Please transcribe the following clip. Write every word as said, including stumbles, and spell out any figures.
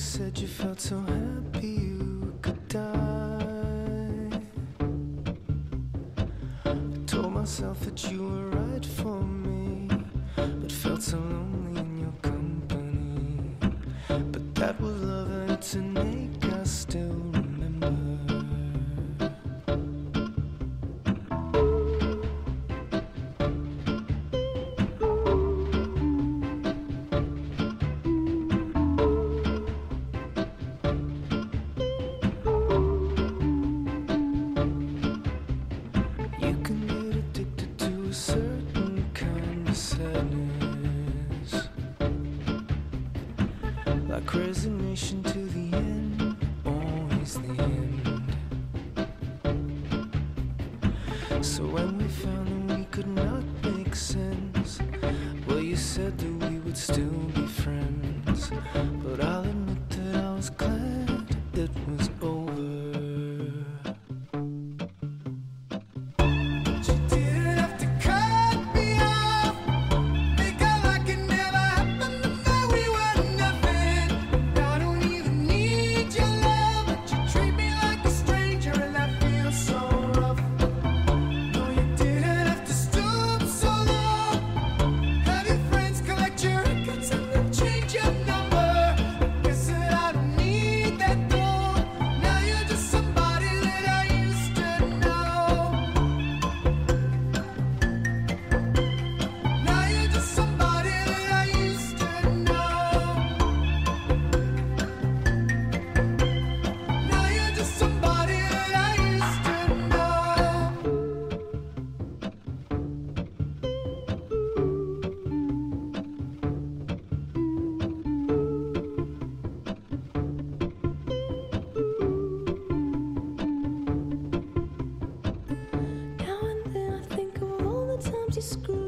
said you felt so happy you could die. I told myself that you were right for me, but felt so lonely in your company. But that was love, and it's an ache I still remember. Certain kind of sadness, like resignation to the end, always the end. So when we found that we could not make sense, well, you said that we would still be friends. But I'll admit that I was glad it was over. Screw